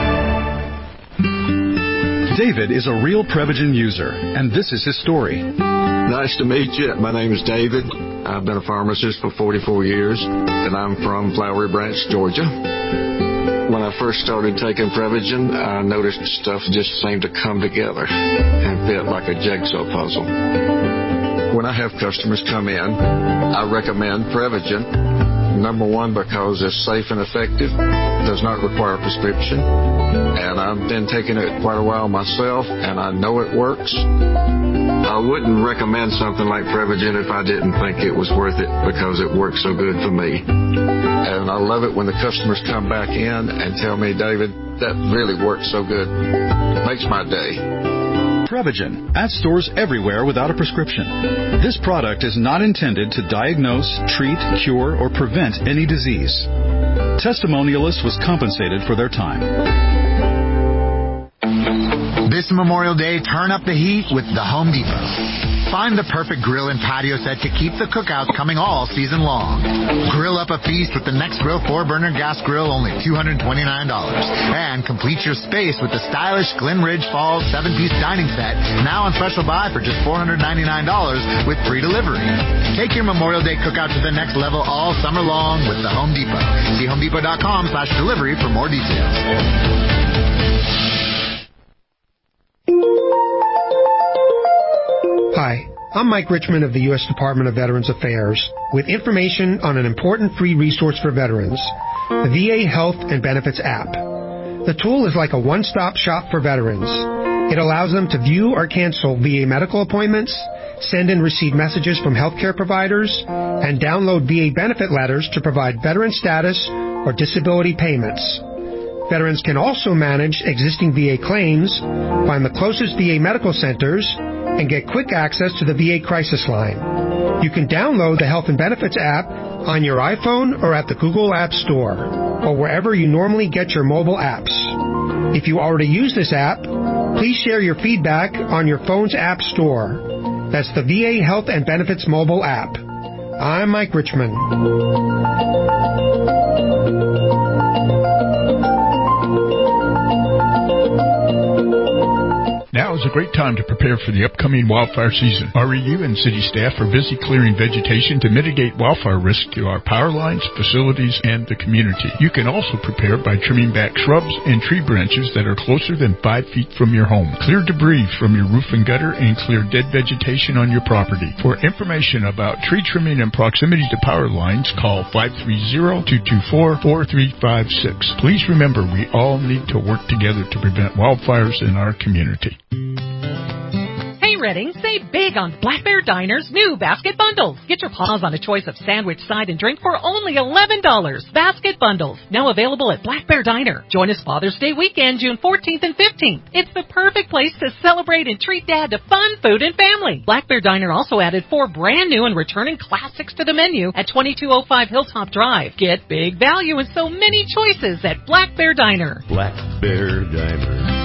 David is a real Prevagen user, and this is his story. Nice to meet you. My name is David. I've been a pharmacist for forty-four years, and I'm from Flowery Branch, Georgia. When I first started taking Prevagen, I noticed stuff just seemed to come together and fit like a jigsaw puzzle. When I have customers come in, I recommend Prevagen. Number one, because it's safe and effective, does not require a prescription, and I've been taking it quite a while myself, and I know it works. I wouldn't recommend something like Prevagen if I didn't think it was worth it, because it works so good for me. And I love it when the customers come back in and tell me, David, that really works so good. It makes my day. Prevagen, at stores everywhere without a prescription. This product is not intended to diagnose, treat, cure, or prevent any disease. Testimonialists was compensated for their time. This Memorial Day, turn up the heat with the Home Depot. Find the perfect grill and patio set to keep the cookouts coming all season long. Grill up a feast with the Next Grill four-burner gas grill, only two hundred twenty-nine dollars. And complete your space with the stylish Glen Ridge Falls seven-piece dining set, now on special buy for just four hundred ninety-nine dollars with free delivery. Take your Memorial Day cookout to the next level all summer long with the Home Depot. See home depot dot com slash delivery for more details. Hi, I'm Mike Richmond of the U S Department of Veterans Affairs with information on an important free resource for veterans, the V A Health and Benefits app. The tool is like a one-stop shop for veterans. It allows them to view or cancel V A medical appointments, send and receive messages from healthcare providers, and download V A benefit letters to provide veteran status or disability payments. Veterans can also manage existing V A claims, find the closest V A medical centers, and get quick access to the V A crisis line. You can download the Health and Benefits app on your iPhone or at the Google App Store, or wherever you normally get your mobile apps. If you already use this app, please share your feedback on your phone's app store. That's the V A Health and Benefits mobile app. I'm Mike Richmond. Now is a great time to prepare for the upcoming wildfire season. R E U and city staff are busy clearing vegetation to mitigate wildfire risk to our power lines, facilities, and the community. You can also prepare by trimming back shrubs and tree branches that are closer than five feet from your home. Clear debris from your roof and gutter and clear dead vegetation on your property. For information about tree trimming and proximity to power lines, call five three zero, two two four, four three five six. Please remember, we all need to work together to prevent wildfires in our community. Hey Redding, save big on Black Bear Diner's new basket bundles. Get your paws on a choice of sandwich, side, and drink for only eleven dollars. Basket bundles, now available at Black Bear Diner. Join us Father's Day weekend, June fourteenth and fifteenth. It's the perfect place to celebrate and treat Dad to fun food and family. Black Bear Diner also added four brand new and returning classics to the menu at twenty-two oh five Hilltop Drive. Get big value and so many choices at Black Bear Diner. Black Bear Diner.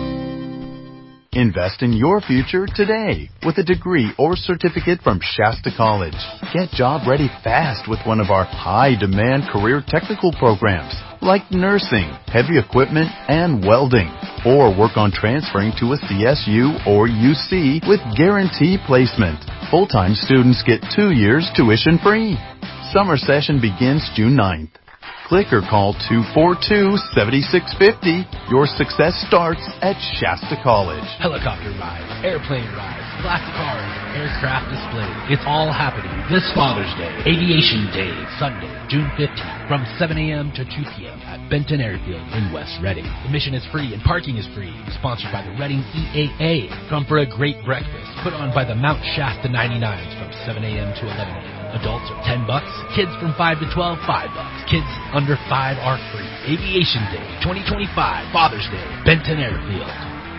Invest in your future today with a degree or certificate from Shasta College. Get job ready fast with one of our high-demand career technical programs like nursing, heavy equipment, and welding. Or work on transferring to a C S U or U C with guaranteed placement. Full-time students get two years tuition free. Summer session begins June ninth. Click or call two four two, seven six five zero. Your success starts at Shasta College. Helicopter rides, airplane rides, glass cars, aircraft displays. It's all happening this Father's Day. Aviation Day, Sunday, June fifteenth, from seven a.m. to two p.m. at Benton Airfield in West Reading. Admission is free and parking is free. Sponsored by the Reading E A A. Come for a great breakfast put on by the Mount Shasta ninety-nines from seven a.m. to eleven a.m. Adults are ten bucks. Kids from five to twelve, five bucks. Kids under five are free. Aviation Day twenty twenty-five, Father's Day, Benton Airfield.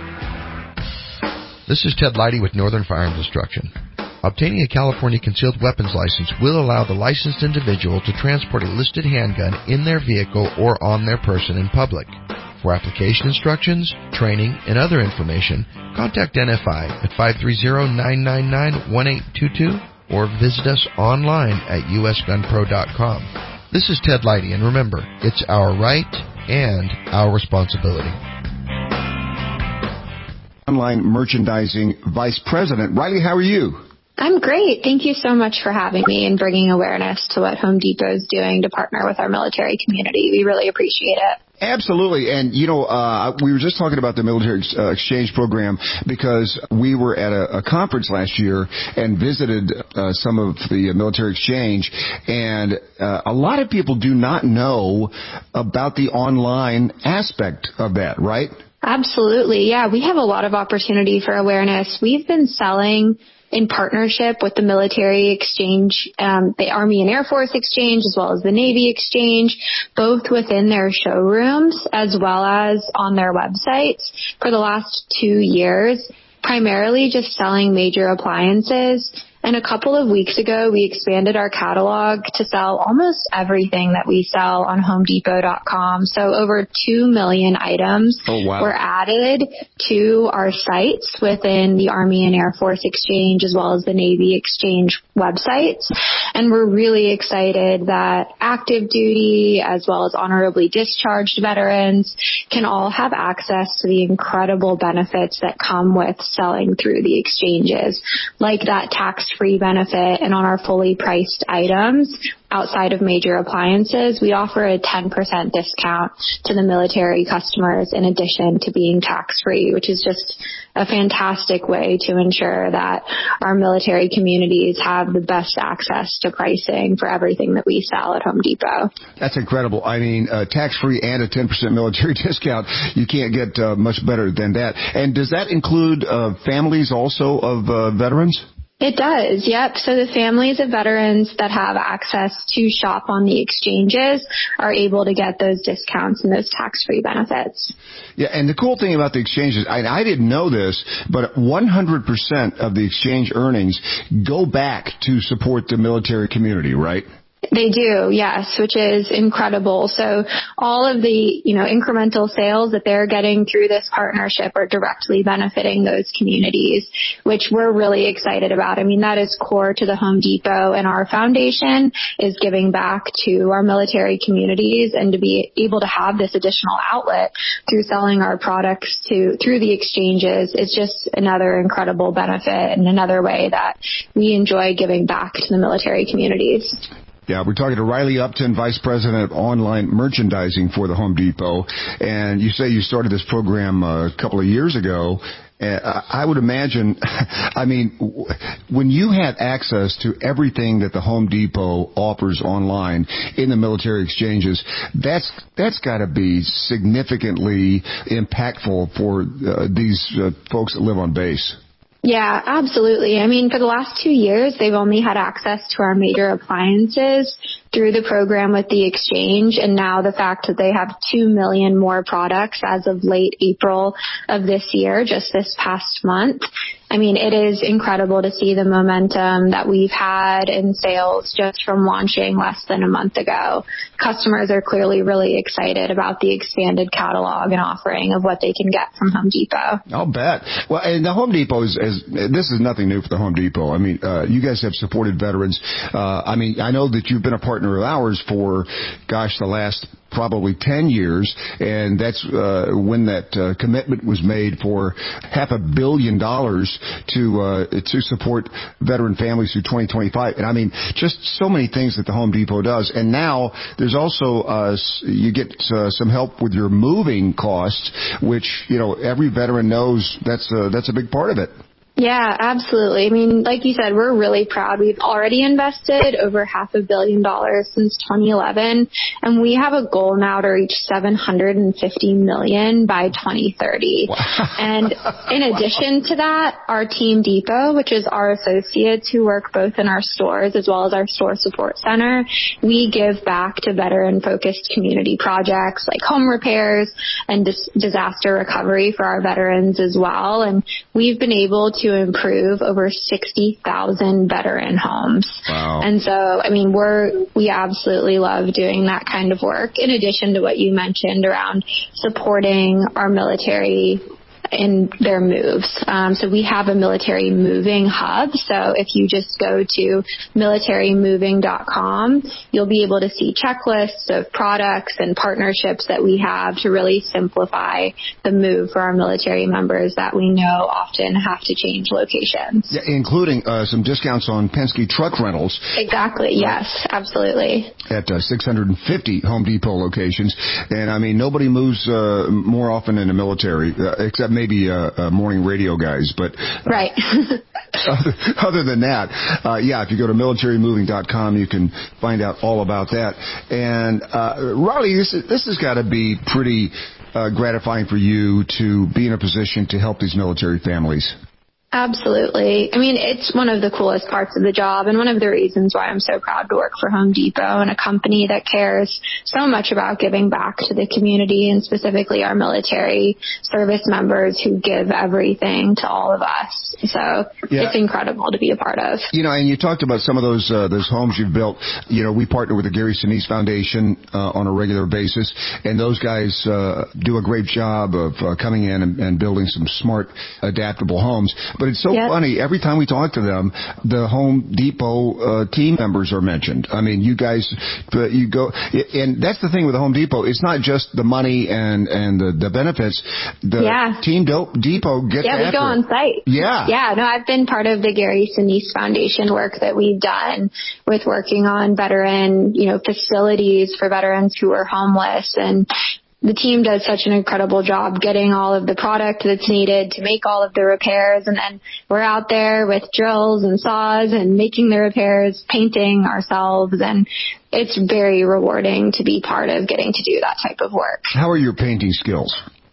This is Ted Leidy with Northern Firearms Instruction. Obtaining a California concealed weapons license will allow the licensed individual to transport a listed handgun in their vehicle or on their person in public. For application instructions, training, and other information, contact N F I at five three zero, nine nine nine, one eight two two or visit us online at u s gun pro dot com. This is Ted Leidy, and remember, it's our right and our responsibility. Online Merchandising Vice President. Riley, how are you? I'm great. Thank you so much for having me and bringing awareness to what Home Depot is doing to partner with our military community. We really appreciate it. Absolutely. And, you know, uh, we were just talking about the military ex- uh, exchange program because we were at a, a conference last year and visited uh, some of the military exchange. And uh, a lot of people do not know about the online aspect of that, right? Absolutely. Yeah, we have a lot of opportunity for awareness. We've been selling in partnership with the military exchange, um, the Army and Air Force exchange, as well as the Navy exchange, both within their showrooms as well as on their websites for the last two years, primarily just selling major appliances. And a couple of weeks ago, we expanded our catalog to sell almost everything that we sell on home depot dot com. So over two million items oh, wow. were added to our sites within the Army and Air Force Exchange as well as the Navy Exchange websites. And we're really excited that active duty as well as honorably discharged veterans can all have access to the incredible benefits that come with selling through the exchanges, like that tax tax-free benefit, and on our fully priced items outside of major appliances, we offer a ten percent discount to the military customers in addition to being tax-free, which is just a fantastic way to ensure that our military communities have the best access to pricing for everything that we sell at Home Depot. That's incredible. I mean, uh, tax-free and a ten percent military discount. You can't get uh, much better than that. And does that include uh, families also of uh, veterans? It does, yep. So the families of veterans that have access to shop on the exchanges are able to get those discounts and those tax-free benefits. Yeah, and the cool thing about the exchanges, I, I didn't know this, but one hundred percent of the exchange earnings go back to support the military community, right? They do, yes, which is incredible. So all of the, you know, incremental sales that they're getting through this partnership are directly benefiting those communities, which we're really excited about. I mean, that is core to the Home Depot, and our foundation is giving back to our military communities, and to be able to have this additional outlet through selling our products to through the exchanges is just another incredible benefit and another way that we enjoy giving back to the military communities. Yeah, we're talking to Riley Upton, Vice President of Online Merchandising for the Home Depot. And you say you started this program a couple of years ago. Uh, I would imagine, I mean, when you have access to everything that the Home Depot offers online in the military exchanges, that's that's got to be significantly impactful for uh, these uh, folks that live on base. Yeah, absolutely. I mean, for the last two years, they've only had access to our major appliances through the program with the exchange, and now the fact that they have two million more products as of late April of this year, just this past month. I mean, it is incredible to see the momentum that we've had in sales just from launching less than a month ago. Customers are clearly really excited about the expanded catalog and offering of what they can get from Home Depot. I'll bet. Well, and the Home Depot is, is this is nothing new for the Home Depot. I mean, uh, you guys have supported veterans. Uh, I mean, I know that you've been a partner of ours for, gosh, the last probably ten years, and that's uh, when that uh, commitment was made for half a billion dollars to uh, to support veteran families through twenty twenty-five. And I mean, just so many things that the Home Depot does. And now there's also uh, you get uh, some help with your moving costs, which, you know, every veteran knows that's a, that's a big part of it. Yeah, absolutely. I mean, like you said, we're really proud. We've already invested over half a billion dollars since twenty eleven, and we have a goal now to reach seven hundred fifty million by twenty thirty. Wow. And in addition to that, our Team Depot, which is our associates who work both in our stores as well as our store support center, we give back to veteran-focused community projects like home repairs and dis- disaster recovery for our veterans as well. And we've been able to to improve over sixty thousand veteran homes. Wow. And so, I mean, we're, we absolutely love doing that kind of work, in addition to what you mentioned around supporting our military in their moves. Um, so we have a military moving hub. So if you just go to military moving dot com, you'll be able to see checklists of products and partnerships that we have to really simplify the move for our military members that we know often have to change locations. Yeah, including uh, some discounts on Penske truck rentals. Exactly. Yes, absolutely. At uh, six hundred fifty Home Depot locations. And I mean, nobody moves uh, more often in the military, uh, except maybe uh, uh, morning radio guys, but uh, right. other, other than that, uh, yeah, if you go to military moving dot com, you can find out all about that. And uh, Riley, this this has got to be pretty uh, gratifying for you to be in a position to help these military families. Absolutely. I mean, it's one of the coolest parts of the job, and one of the reasons why I'm so proud to work for Home Depot and a company that cares so much about giving back to the community, and specifically our military service members who give everything to all of us. So yeah. It's incredible to be a part of. You know, and you talked about some of those uh, those homes you've built. You know, we partner with the Gary Sinise Foundation uh, on a regular basis, and those guys uh, do a great job of uh, coming in and, and building some smart, adaptable homes. But it's so yep. funny. Every time we talk to them, the Home Depot uh, team members are mentioned. I mean, you guys, but you go, and that's the thing with the Home Depot. It's not just the money and and the, the benefits. The yeah. Team Depot gets yeah, after we go it. on site. Yeah, yeah. No, I've been part of the Gary Sinise Foundation work that we've done with working on veteran, you know, facilities for veterans who are homeless, and the team does such an incredible job getting all of the product that's needed to make all of the repairs. And then we're out there with drills and saws and making the repairs, painting ourselves. And it's very rewarding to be part of getting to do that type of work. How are your painting skills?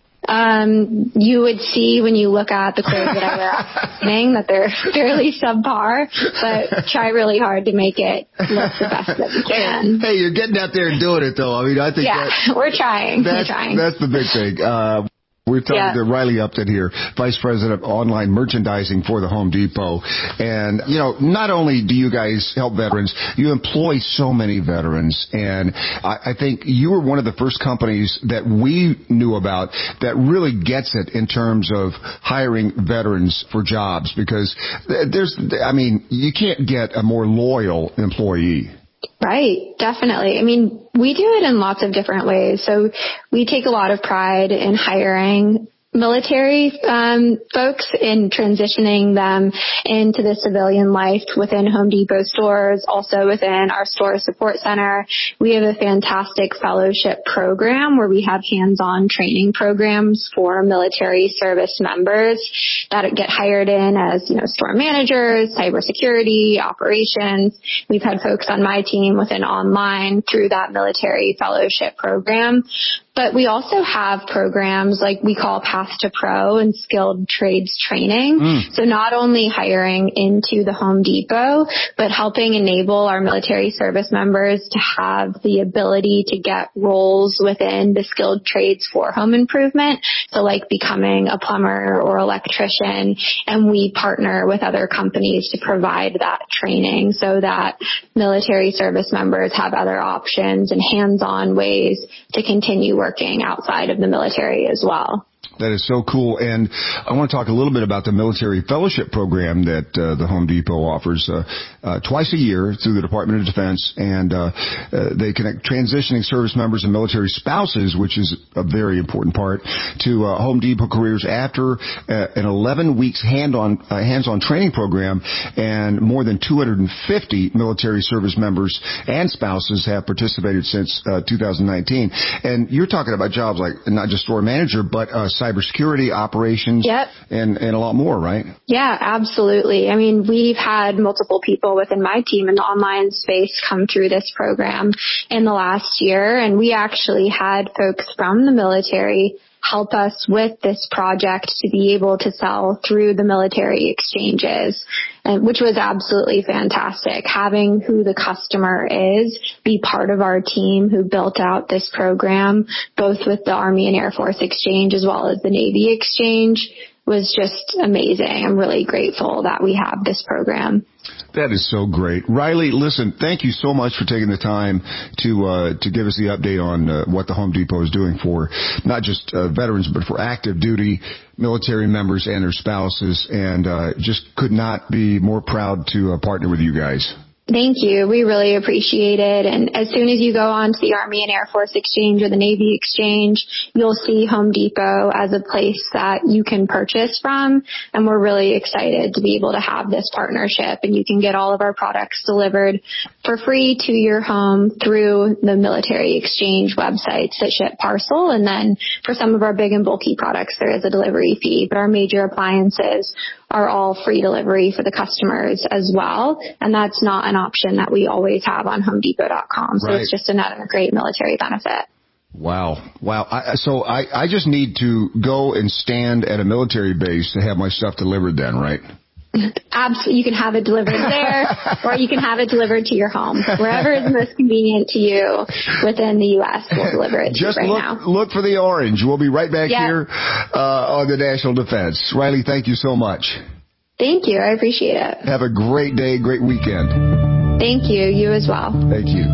Um, you would see when you look at the clothes that I wear out painting that they're fairly subpar, but try really hard to make it look the best that we can. Hey, you're getting out there and doing it, though. I mean, I think yeah, that, we're trying. That's, we're trying. That's the big thing. Uh, We're talking yeah. to Riley Upton here, Vice President of Online Merchandising for the Home Depot. And, you know, not only do you guys help veterans, you employ so many veterans. And I, I think you were one of the first companies that we knew about that really gets it in terms of hiring veterans for jobs, because there's, I mean, you can't get a more loyal employee. Right, definitely. I mean, we do it in lots of different ways. So we take a lot of pride in hiring military um, folks in transitioning them into the civilian life within Home Depot stores, also within our store support center. We have a fantastic fellowship program where we have hands-on training programs for military service members that get hired in as, you know, store managers, cybersecurity, operations. We've had folks on my team within online through that military fellowship program. But we also have programs like we call Path to Pro and skilled trades training. Mm. So not only hiring into the Home Depot, but helping enable our military service members to have the ability to get roles within the skilled trades for home improvement. So like becoming a plumber or electrician. And we partner with other companies to provide that training so that military service members have other options and hands-on ways to continue working outside of the military as well. That is so cool. And I want to talk a little bit about the military fellowship program that uh, the Home Depot offers uh, uh, twice a year through the Department of Defense. And uh, uh, they connect transitioning service members and military spouses, which is a very important part, to uh, Home Depot careers after uh, an eleven weeks hand-on, uh, hands-on training program. And more than two hundred fifty military service members and spouses have participated since uh, two thousand nineteen. And you're talking about jobs like not just store manager, but uh, cybersecurity operations, yep. and, and a lot more, right? Yeah, absolutely. I mean, we've had multiple people within my team in the online space come through this program in the last year, and we actually had folks from the military help us with this project to be able to sell through the military exchanges, and which was absolutely fantastic. Having who the customer is be part of our team who built out this program, both with the Army and Air Force Exchange as well as the Navy Exchange, was just amazing. I'm really grateful that we have this program. That is so great. Riley, listen, thank you so much for taking the time to uh, to give us the update on uh, what the Home Depot is doing for not just uh, veterans, but for active duty military members and their spouses. And uh, just could not be more proud to uh, partner with you guys. Thank you. We really appreciate it. And as soon as you go on to the Army and Air Force Exchange or the Navy Exchange, you'll see Home Depot as a place that you can purchase from. And we're really excited to be able to have this partnership. And you can get all of our products delivered for free to your home through the military exchange websites that ship parcel. And then for some of our big and bulky products, there is a delivery fee. But our major appliances are all free delivery for the customers as well. And that's not an option that we always have on home depot dot com. So right. It's just another great military benefit. Wow. Wow. I, so I, I just need to go and stand at a military base to have my stuff delivered then, right? Absolutely. You can have it delivered there or you can have it delivered to your home. Wherever is most convenient to you within the U S, we'll deliver it to Just you right look, now. look for the orange. We'll be right back yeah. here uh, on the National Defense. Riley, thank you so much. Thank you. I appreciate it. Have a great day, great weekend. Thank you. You as well. Thank you.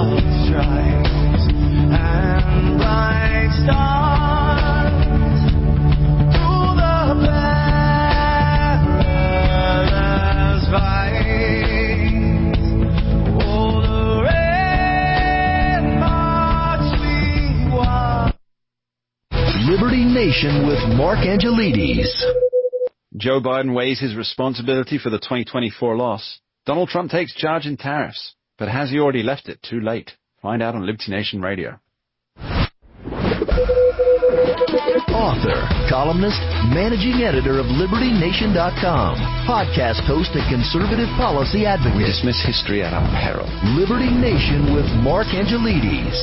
love strikes and bright stars through the perilous fight. Oh, the red march we won. Liberty Nation with Mark Angelides. Joe Biden weighs his responsibility for the twenty twenty-four loss. Donald Trump takes charge in tariffs. But has he already left it too late? Find out on Liberty Nation Radio. Author, columnist, managing editor of Liberty Nation dot com, podcast host and conservative policy advocate. We dismiss history at our peril. Liberty Nation with Mark Angelides.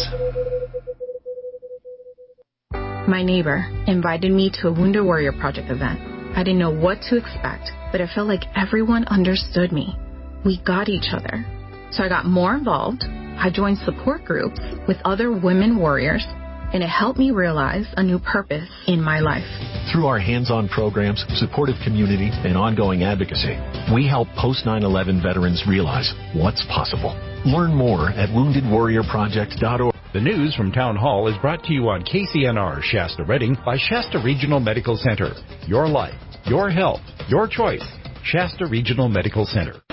My neighbor invited me to a Wounded Warrior Project event. I didn't know what to expect, but it felt like everyone understood me. We got each other. So I got more involved. I joined support groups with other women warriors, and it helped me realize a new purpose in my life. Through our hands-on programs, supportive community, and ongoing advocacy, we help post nine eleven veterans realize what's possible. Learn more at wounded warrior project dot org. The news from Town Hall is brought to you on K C N R Shasta Redding by Shasta Regional Medical Center. Your life, your health, your choice. Shasta Regional Medical Center.